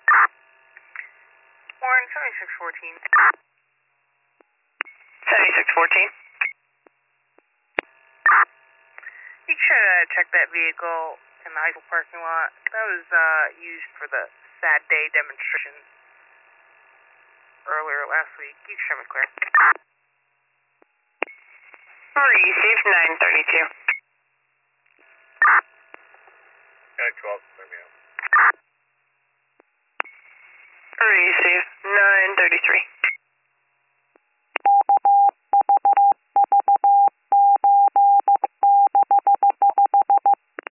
Warren, 7614. 7614. You should check that vehicle in the high school parking lot. That was used for the Sad Day demonstration earlier last week. You can show me clear. Receive 932. Guy 12, let me out. Receive 933.